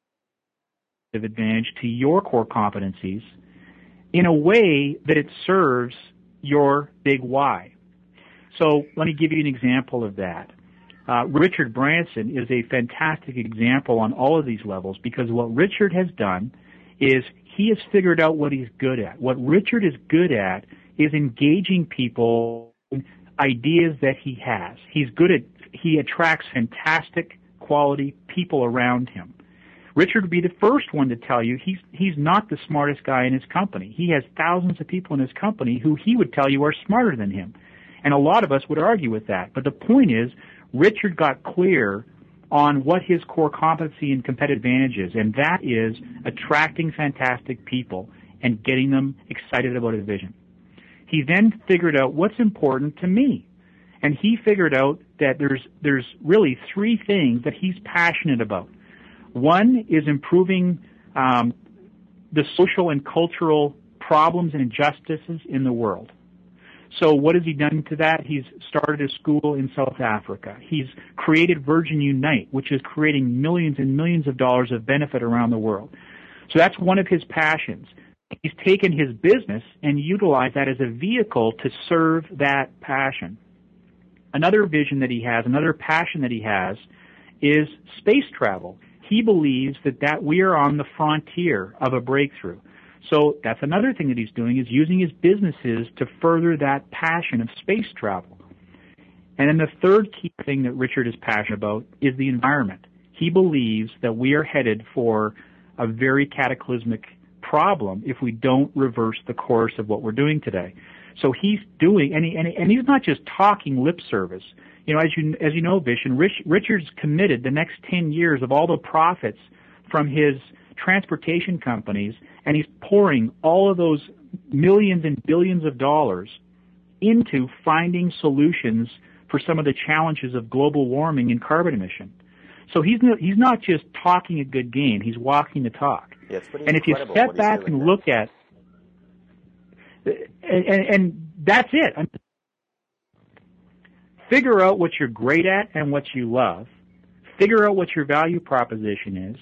advantage to your core competencies in a way that it serves your big why. So let me give you an example of that. Richard Branson is a fantastic example on all of these levels, because what Richard has done is he has figured out what he's good at. What Richard is good at is engaging people in ideas that he has. He attracts fantastic quality people around him. Richard would be the first one to tell you he's not the smartest guy in his company. He has thousands of people in his company who he would tell you are smarter than him. And a lot of us would argue with that. But the point is, Richard got clear on what his core competency and competitive advantage is, and that is attracting fantastic people and getting them excited about his vision. He then figured out what's important to me. And he figured out that there's really 3 things that he's passionate about. One is improving the social and cultural problems and injustices in the world. So what has he done to that? He's started a school in South Africa. He's created Virgin Unite, which is creating millions and millions of dollars of benefit around the world. So that's one of his passions. He's taken his business and utilized that as a vehicle to serve that passion. Another vision that he has, another passion that he has, is space travel. He believes that we are on the frontier of a breakthrough. So that's another thing that he's doing, is using his businesses to further that passion of space travel. And then the third key thing that Richard is passionate about is the environment. He believes that we are headed for a very cataclysmic problem if we don't reverse the course of what we're doing today. So he's doing, and he's not just talking lip service. As you know, Vishen, Richard's committed the next 10 years of all the profits from his transportation companies, and he's pouring all of those millions and billions of dollars into finding solutions for some of the challenges of global warming and carbon emission. So he's not just talking a good game, he's walking the talk. Yeah, it's pretty and if you step back and look at, and that's it. Figure out what you're great at and what you love. Figure out what your value proposition is.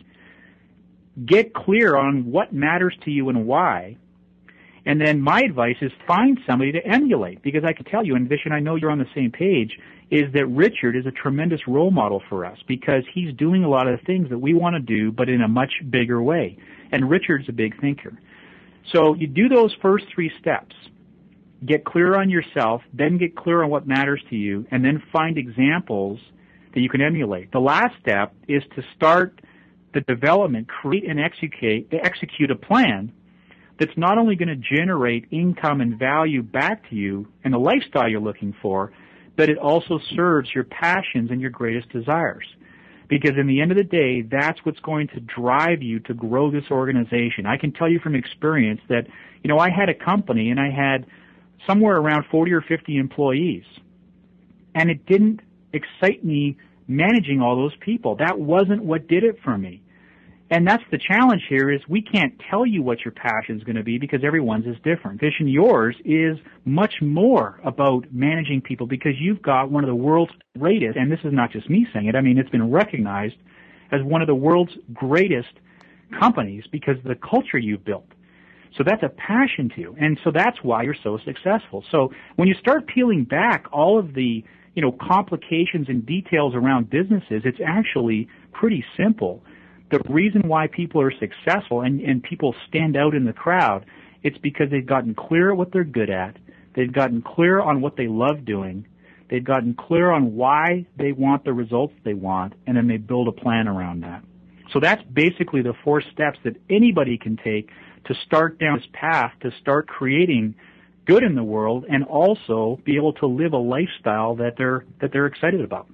Get clear on what matters to you and why. And then my advice is find somebody to emulate, because I can tell you, and Vishen, I know you're on the same page, is that Richard is a tremendous role model for us, because he's doing a lot of the things that we want to do, but in a much bigger way. And Richard's a big thinker. So you do those first 3 steps. Get clear on yourself, then get clear on what matters to you, and then find examples that you can emulate. The last step is to start the development, create and execute a plan that's not only going to generate income and value back to you and the lifestyle you're looking for, but it also serves your passions and your greatest desires. Because in the end of the day, that's what's going to drive you to grow this organization. I can tell you from experience that, I had a company and I had somewhere around 40 or 50 employees, and it didn't excite me managing all those people. That wasn't what did it for me. And that's the challenge here, is we can't tell you what your passion is going to be, because everyone's is different. Vishen, yours is much more about managing people, because you've got one of the world's greatest, and this is not just me saying it, it's been recognized as one of the world's greatest companies because of the culture you've built. So that's a passion to you, and so that's why you're so successful. So when you start peeling back all of the complications and details around businesses, it's actually pretty simple. The reason why people are successful and people stand out in the crowd, it's because they've gotten clear at what they're good at, they've gotten clear on what they love doing, they've gotten clear on why they want the results they want, and then they build a plan around that. So that's basically the 4 steps that anybody can take to start down this path, to start creating good in the world, and also be able to live a lifestyle that they're excited about.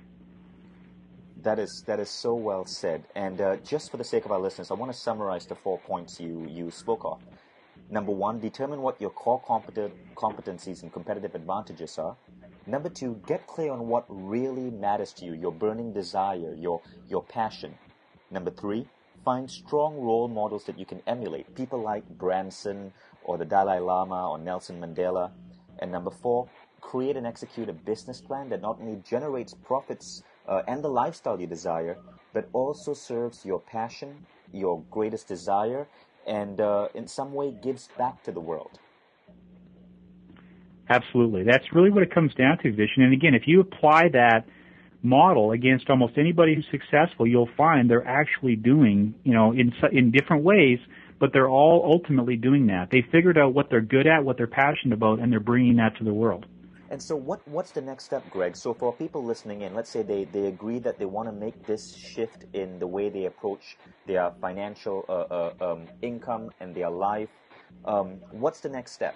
That is so well said. And just for the sake of our listeners, I want to summarize the 4 points you spoke of. Number 1, determine what your core competencies and competitive advantages are. Number two, get clear on what really matters to you, your burning desire, your passion. Number three, find strong role models that you can emulate, people like Branson or the Dalai Lama or Nelson Mandela. And number four, create and execute a business plan that not only generates profits and the lifestyle you desire, but also serves your passion, your greatest desire, and in some way gives back to the world. Absolutely. That's really what it comes down to, Vishen. And again, if you apply that model against almost anybody who's successful, you'll find they're actually doing, in different ways, but they're all ultimately doing that. They figured out what they're good at, what they're passionate about, and they're bringing that to the world. And so what's the next step, Greg? So for people listening in, let's say they agree that they want to make this shift in the way they approach their financial income and their life. What's the next step?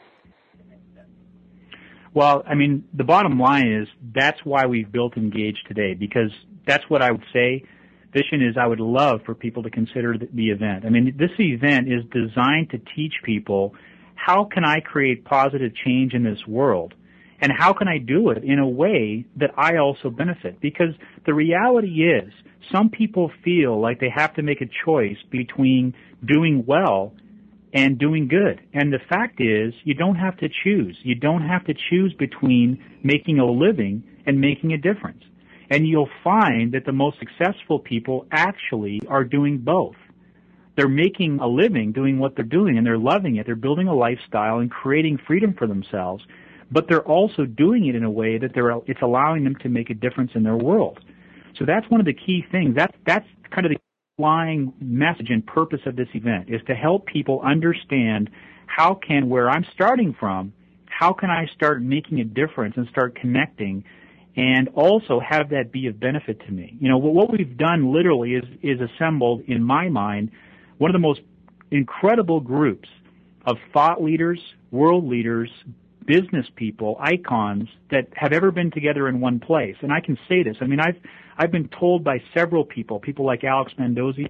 Well, I mean, the bottom line is that's why we've built Engage today, because that's what I would say, Vishen, is I would love for people to consider the event. I mean, this event is designed to teach people how can I create positive change in this world, and how can I do it in a way that I also benefit? Because the reality is some people feel like they have to make a choice between doing well and doing good. And the fact is, you don't have to choose. You don't have to choose between making a living and making a difference. And you'll find that the most successful people actually are doing both. They're making a living doing what they're doing, and they're loving it. They're building a lifestyle and creating freedom for themselves, but they're also doing it in a way that it's allowing them to make a difference in their world. So that's one of the key things. That's kind of the underlying message and purpose of this event, is to help people understand where I'm starting from, how can I start making a difference and start connecting, and also have that be of benefit to me. What we've done literally is assembled, in my mind, one of the most incredible groups of thought leaders, world leaders, business people, icons that have ever been together in one place. And I can say this. I mean, I've been told by several people like Alex Mandosi,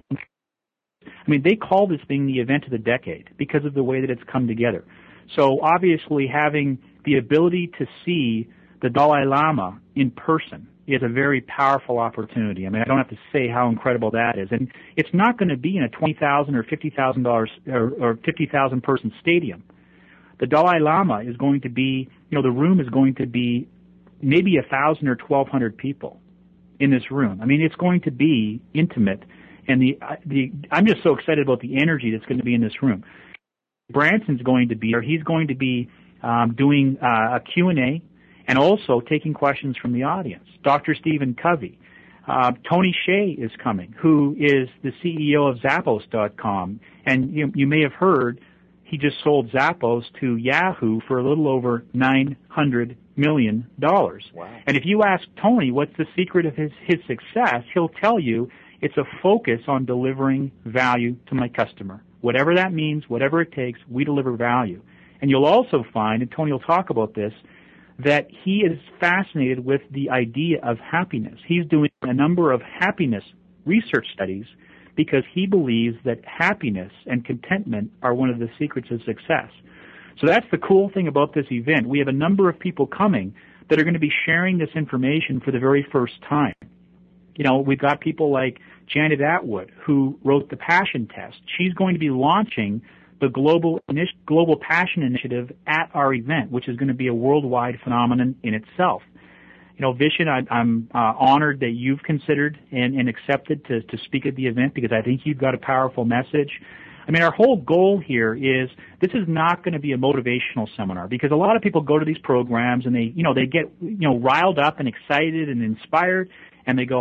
I mean, they call this thing the event of the decade because of the way that it's come together. So obviously having the ability to see the Dalai Lama in person is a very powerful opportunity. I mean, I don't have to say how incredible that is. And it's not going to be in a $20,000 or $50,000 or 50,000 person stadium. The Dalai Lama is going to be, the room is going to be maybe 1,000 or 1,200 people in this room. I mean, it's going to be intimate, and I'm just so excited about the energy that's going to be in this room. Branson's going to be there. He's going to be doing a Q&A and also taking questions from the audience. Dr. Stephen Covey. Tony Hsieh is coming, who is the CEO of Zappos.com. And you may have heard he just sold Zappos to Yahoo for a little over $900 million. Wow. And if you ask Tony what's the secret of his success, he'll tell you it's a focus on delivering value to my customer. Whatever that means, whatever it takes, we deliver value. And you'll also find, and Tony will talk about this, that he is fascinated with the idea of happiness. He's doing a number of happiness research studies because he believes that happiness and contentment are one of the secrets of success. So that's the cool thing about this event. We have a number of people coming that are going to be sharing this information for the very first time. We've got people like Janet Atwood, who wrote the Passion Test. She's going to be launching the Global Passion Initiative at our event, which is going to be a worldwide phenomenon in itself. Vishen, I'm honored that you've considered and accepted to speak at the event, because I think you've got a powerful message. I mean, our whole goal here is this is not going to be a motivational seminar, because a lot of people go to these programs and they get riled up and excited and inspired, and they go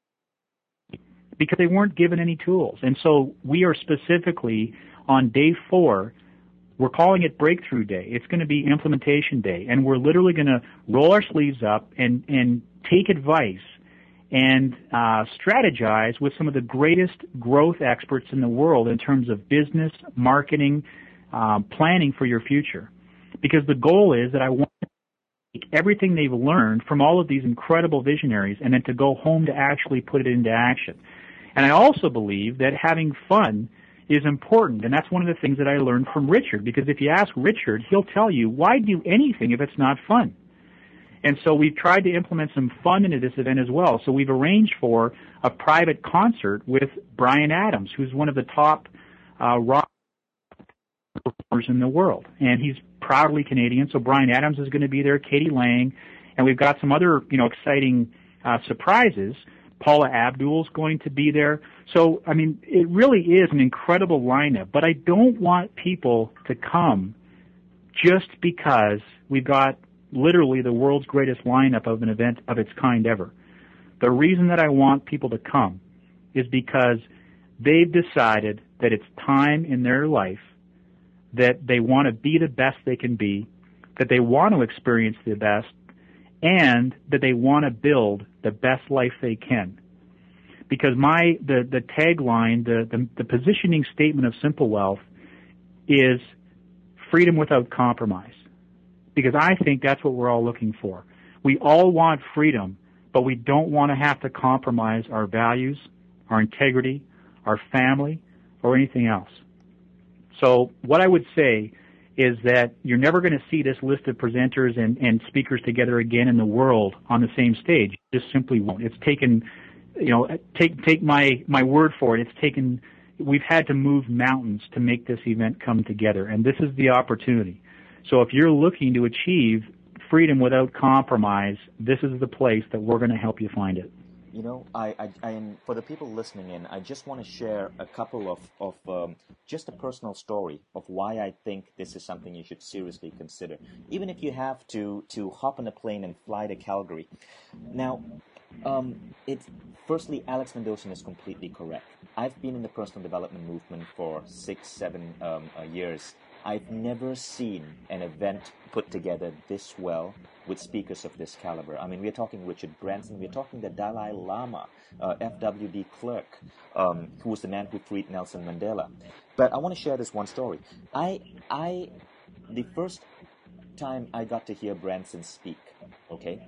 because they weren't given any tools. And so we are specifically on day 4. We're calling it Breakthrough Day. It's going to be Implementation Day, and we're literally going to roll our sleeves up and take advice and strategize with some of the greatest growth experts in the world in terms of business, marketing, planning for your future. Because the goal is that I want to take everything they've learned from all of these incredible visionaries and then to go home to actually put it into action. And I also believe that having fun is important, and that's one of the things that I learned from Richard, because if you ask Richard, he'll tell you, why do anything if it's not fun? And so we've tried to implement some fun into this event as well. So we've arranged for a private concert with Bryan Adams, who's one of the top rock performers in the world. And he's proudly Canadian, so Bryan Adams is going to be there, Katie Lang, and we've got some other, exciting surprises. Paula Abdul's going to be there. So, I mean, it really is an incredible lineup, but I don't want people to come just because we've got literally the world's greatest lineup of an event of its kind ever. The reason that I want people to come is because they've decided that it's time in their life that they want to be the best they can be, that they want to experience the best, and that they want to build the best life they can. Because the tagline, the positioning statement of Simple Wealth is freedom without compromise. Because I think that's what we're all looking for. We all want freedom, but we don't want to have to compromise our values, our integrity, our family, or anything else. So what I would say is that you're never going to see this list of presenters and speakers together again in the world on the same stage. It just simply won't. It's taken, take my word for it. We've had to move mountains to make this event come together, and this is the opportunity. So if you're looking to achieve freedom without compromise, this is the place that we're going to help you find it. I am, for the people listening in, I just want to share a couple of just a personal story of why I think this is something you should seriously consider, even if you have to hop on a plane and fly to Calgary. Now, firstly, Alex Mandossian is completely correct. I've been in the personal development movement for 6-7 years. I've never seen an event put together this well with speakers of this caliber. I mean, we're talking Richard Branson, we're talking the Dalai Lama, F.W. de Klerk, who was the man who freed Nelson Mandela. But I want to share this one story. The first time I got to hear Branson speak, okay,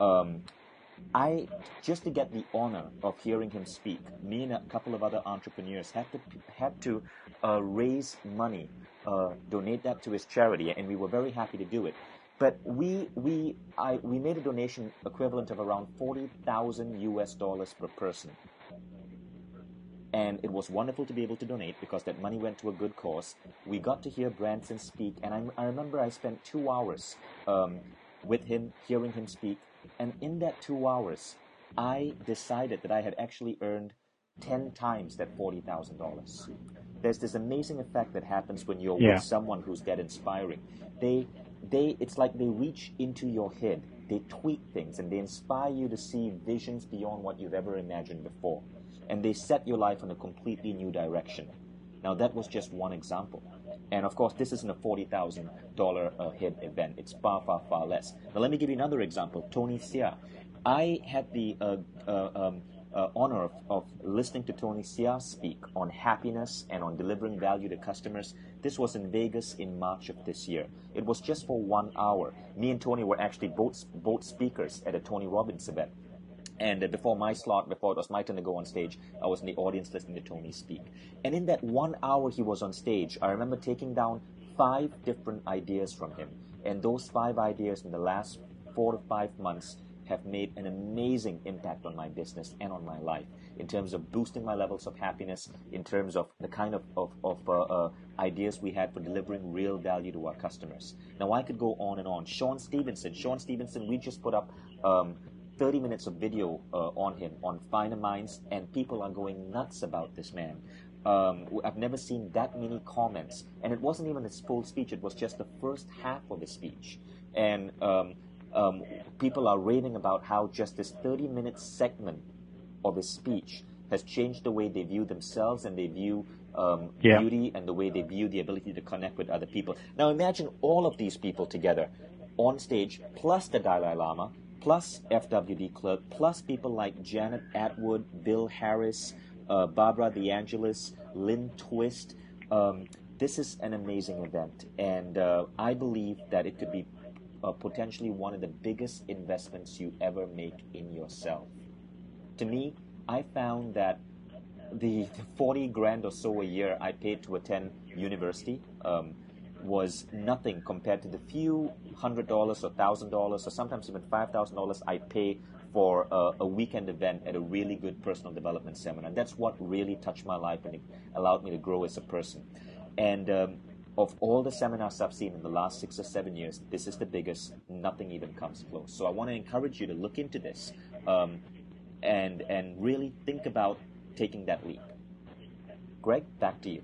just to get the honor of hearing him speak, me and a couple of other entrepreneurs had to raise money, donate that to his charity, and we were very happy to do it. But we made a donation equivalent of around $40,000 per person. And it was wonderful to be able to donate because that money went to a good cause. We got to hear Branson speak, and I remember I spent 2 hours with him, hearing him speak. And in that 2 hours, I decided that I had actually earned 10 times that $40,000. There's this amazing effect that happens when you're with someone who's that inspiring. It's like they reach into your head, they tweak things, and they inspire you to see visions beyond what you've ever imagined before. And they set your life in a completely new direction. Now, that was just one example. And of course, this isn't a $40,000 hit event. It's far, far, far less. Now, let me give you another example. Tony Xia. I had the honor of listening to Tony Xia speak on happiness and on delivering value to customers. This was in Vegas in March of this year. It was just for 1 hour. Me and Tony were actually both speakers at a Tony Robbins event. And before it was my turn to go on stage, I was in the audience listening to Tony speak. And in that 1 hour he was on stage, I remember taking down 5 different ideas from him. And those 5 ideas in the last 4 to 5 months have made an amazing impact on my business and on my life in terms of boosting my levels of happiness, in terms of the kind of ideas we had for delivering real value to our customers. Now, I could go on and on. Sean Stevenson, we just put up 30 minutes of video on him on Finer Minds, and people are going nuts about this man. I've never seen that many comments, and it wasn't even his full speech. It was just the first half of his speech. And people are raving about how just this 30-minute segment of his speech has changed the way they view themselves and they view beauty and the way they view the ability to connect with other people. Now imagine all of these people together on stage, plus the Dalai Lama, plus F.W. de Klerk, plus people like Janet Atwood, Bill Harris, Barbara DeAngelis, Lynn Twist. This is an amazing event, and I believe that it could be potentially one of the biggest investments you ever make in yourself. To me, I found that the $40,000 or so a year I paid to attend university, was nothing compared to the few $100 or $1,000 or sometimes even $5,000 I pay for a weekend event at a really good personal development seminar. That's what really touched my life and it allowed me to grow as a person. And of all the seminars I've seen in the last 6 or 7 years, this is the biggest. Nothing even comes close. So I want to encourage you to look into this and really think about taking that leap. Greg, back to you.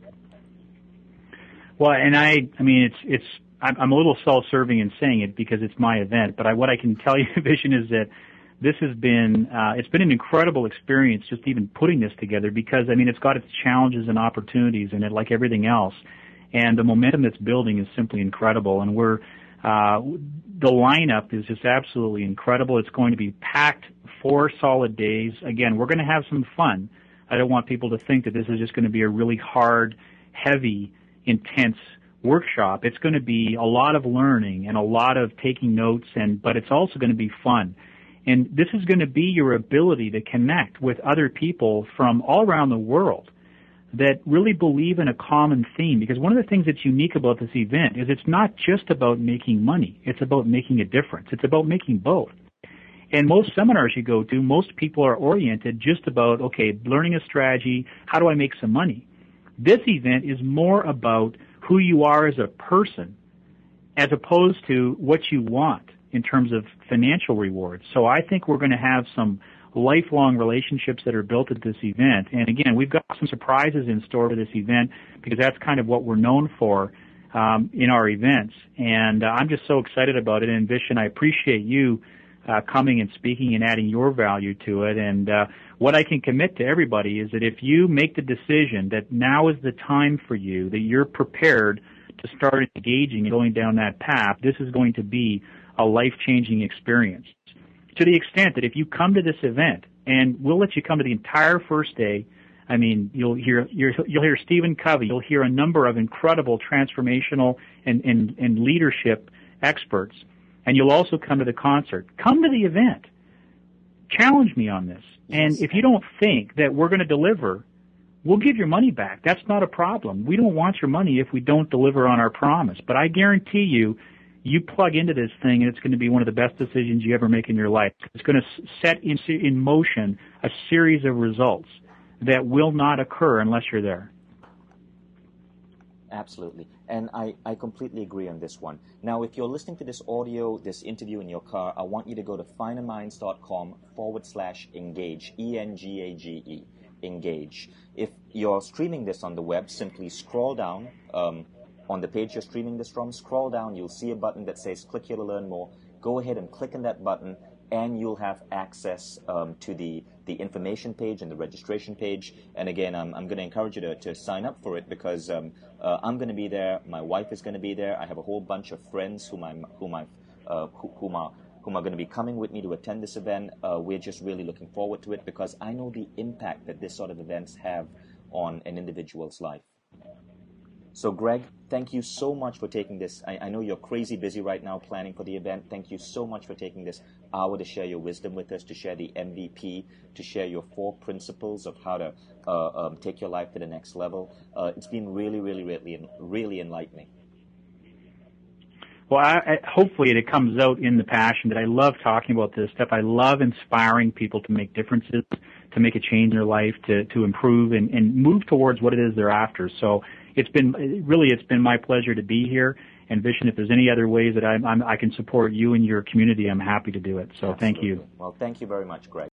Well, and I mean, I'm a little self-serving in saying it because it's my event, but what I can tell you, Vision, is that this has been, it's been an incredible experience just even putting this together because, I mean, it's got its challenges and opportunities in it like everything else. And the momentum that's building is simply incredible. And the lineup is just absolutely incredible. It's going to be packed 4 solid days. Again, we're going to have some fun. I don't want people to think that this is just going to be a really hard, heavy, intense workshop. It's going to be a lot of learning and a lot of taking notes, but it's also going to be fun. And this is going to be your ability to connect with other people from all around the world that really believe in a common theme. Because one of the things that's unique about this event is it's not just about making money. It's about making a difference. It's about making both. And most seminars you go to, most people are oriented just about, okay, learning a strategy, how do I make some money? This event is more about who you are as a person as opposed to what you want in terms of financial rewards. So I think we're going to have some lifelong relationships that are built at this event. And again, we've got some surprises in store for this event because that's kind of what we're known for in our events. And I'm just so excited about it. And Vishen, I appreciate you coming and speaking and adding your value to it. And what I can commit to everybody is that if you make the decision that now is the time for you, that you're prepared to start engaging and going down that path, this is going to be a life-changing experience. To the extent that if you come to this event, and we'll let you come to the entire first day, I mean, you'll hear Stephen Covey, you'll hear a number of incredible transformational and leadership experts, and you'll also come to the concert. Come to the event. Challenge me on this. And if you don't think that we're going to deliver, we'll give your money back. That's not a problem. We don't want your money if we don't deliver on our promise. But I guarantee you, you plug into this thing and it's going to be one of the best decisions you ever make in your life. It's going to set in motion a series of results that will not occur unless you're there. Absolutely. And I completely agree on this one. Now, if you're listening to this audio, this interview in your car, I want you to go to finerminds.com/engage, ENGAGE, engage. If you're streaming this on the web, simply scroll down on the page you're streaming this from, scroll down, you'll see a button that says click here to learn more. Go ahead and click on that button and you'll have access to the information page and the registration page. And again, I'm going to encourage you to sign up for it because I'm going to be there. My wife is going to be there. I have a whole bunch of friends whom are going to be coming with me to attend this event. We're just really looking forward to it because I know the impact that this sort of events have on an individual's life. So, Greg, thank you so much for taking this. I know you're crazy busy right now planning for the event. Thank you so much for taking this hour to share your wisdom with us, to share the MVP, to share your 4 principles of how to take your life to the next level. It's been really, really, really, really enlightening. Well, hopefully it comes out in the passion that I love talking about this stuff. I love inspiring people to make differences, to make a change in their life, to improve and move towards what it is they're after. So it's been my pleasure to be here. And Vishen, if there's any other ways that I can support you and your community, I'm happy to do it. So Absolutely. Thank you. Well, thank you very much, Greg.